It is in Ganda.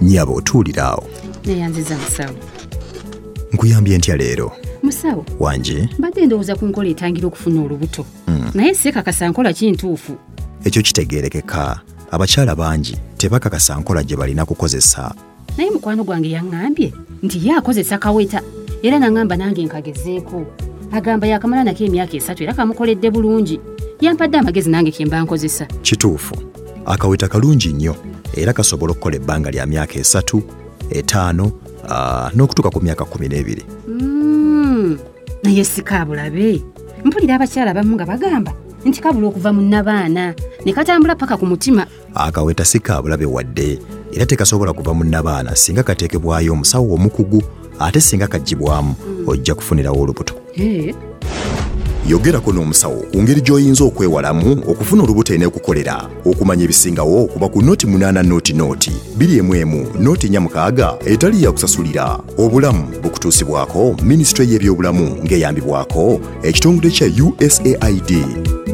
nnyabo otuuliraawo. Neyanziza musawo. Nkuyambye ntya leero? Musawo. Wanje? Mbadde ndowooza ku nkola etangira okufuna olubuto. Naye seekakasa nkola kintuufu. Ekyo kitegeerekeka. Abakyala bangi tebakakasa nkola gye balina kukozesa. Naye mukwano gwange yaŋŋambye nti ye akozesa kaweta era naŋŋamba nange nkagezeeko. Agamba yakamala nako emyaka 3 era kamukoledde bulungi. Yampadde amagezi nange ke mba nkozesa. Kituufu. Akaweta kalungi nnyo era kasobola okukola ebbanga lya myaka 3, 5 n'okutuuka ku myaka 12. Naye si kaabulabe. Mpulira abakyala abamu nga bagamba nti kabula okuva mu nnabaana ne katambula paka ku mutima. Akaweta si kaabulabe wadde era tekasobola kuva mu nnabaana singa kateekebwayo omusawo omukugu, ate singa kaggyibwamu ojja kufunirawo olubuto. Yogerako n'omusawo ku ngeri gy'oyinza okwewalamu okufuna olubuto n'ekukolera. Okumanya ebisingawo kuba ku noti 8 noti 211 noti 46 etali ya kusasulira. Obulamu bukutuusibwako Minisitule y'ebyobulamu ng'eyambibwako ekitongole kya USAID.